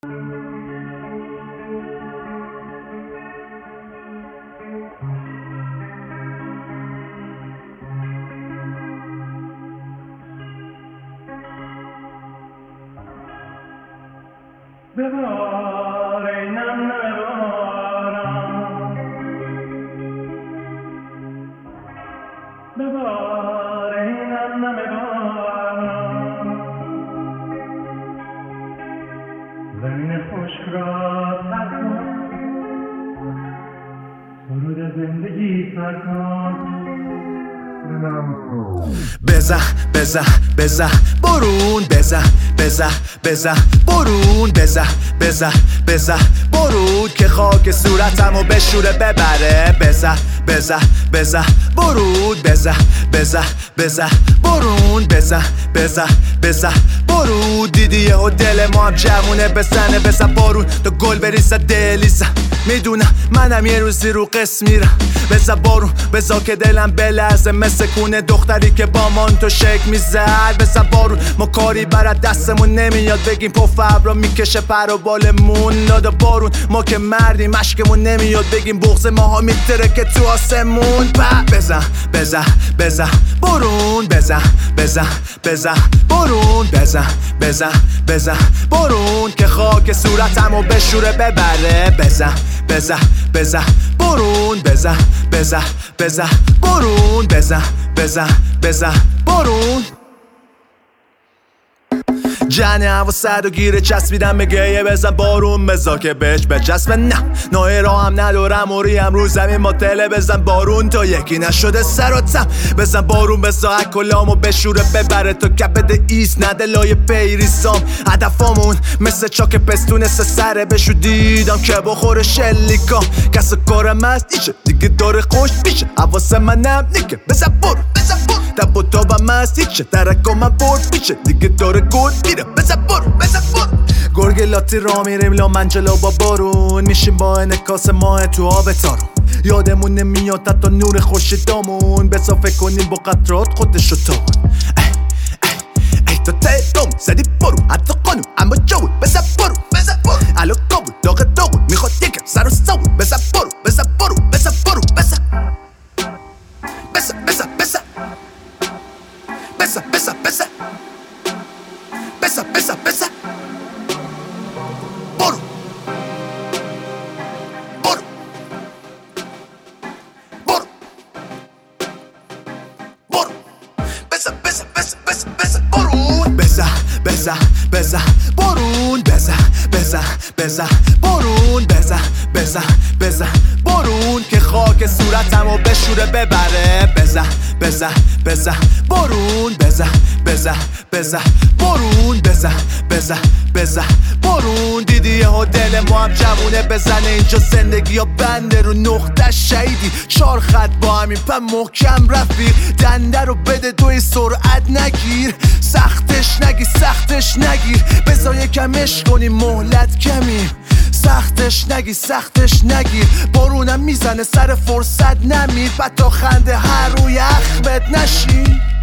ببار ای نم نم باران، ببار ای نم نم باران، زمین خشک را تر کن، سرود زندگی سر کن. بزه بزه بزه برون، بزه بزه بزه برون، بزه بزه بزه برون که خاک صورتمو بشوره ببره. بزه بزه بزه برون، بزه بزه بزه برون، بزه بزه بزه برون. دیدی یهو دل ما هم جوونه بزنه، بزه بارون تا گل بریزه دلیزه. میدونم منم یه روزی رو قسم میرم، بزه بارون بزا که دلم بلرزه، مثل کونه دختری که با مانتو شک میزد. بزه بارون ما کاری برد دستمون نمیاد، بگیم پف ابرا میکشه پر و بالمون. دادا بارون ما که مردیم مشکمون نمیاد، بگیم بغض ماها میترکه تو آسمون. بزه بزه بزه برون، بزه بزه بزه برون، بزه بزه بزه برون که خاک صورتمو بشوره ببره. بزه بزه بزه برون، بزه بزه بزه برون، بزه بزه بزه برون. جنه هوا صد و گیره چسبیدم به گیه، بزن بارون بزا که بهش بچسبه. نه نوعی را هم ندارم و ریم رو زمین با تله. بزن بارون تا یکی نشده سراتم، بزن بارون بزا اکلامو بشوره ببره تا کبد ایست نده لای پیریسام. هدفامون مثل چاک پستونه سره بشو دیدم که بخور شلیکام. کس کارم هست ایشه دیگه داره خوش پیشه، حواس منم نیکه بزن بارون بزن بارون. تب و تابم هست ایشه درکا من برد پیشه، دیگه داره گل میره بزن بارون بزن بارون. گرگ لاتی را میریم لا منجلا با بارون، میشیم با انکاس ماه تو آب تارون. یادمون نمیاد حتی نور خورشیدامون، بسا فکر کنیم با قطرات خودشو تامون. ای تو تیرم زدی بارون حتی قانون اما جاون، بزن بارون بزن بارون. الو کابون داغون میخواد یکم سر و ساون، بزن بارون بزن بارون بزن بارون بزن بزن بزن بزن بزن بزن بزن بزن بزن بزن برو برو برو برو بزن بزن بزن بزن بزن برون، بزن بزن بزن برون، بزن بزن بزن برون، بزن بزن بزن برون که خاک صورتمو بشوره ببره. بزن بزن بزن برون، بزن بزن بزن برون، بزن بزن بزن برون. دیدی یهو دل ما هم جوونه بزنه، اینجا زندگی ها بنده رو نقطه شهیدی. 4 خط با همین پا محکم رفیق، دنده رو بده دوی سرعت نگیر. سختش نگیر سختش نگیر، بذار یکم عشق کنیم مهلت کمی. سختش نگیر سختش نگیر، بارونم میزنه سر فرصت نمیر. بد تا خنده هر روی اخمت نشین.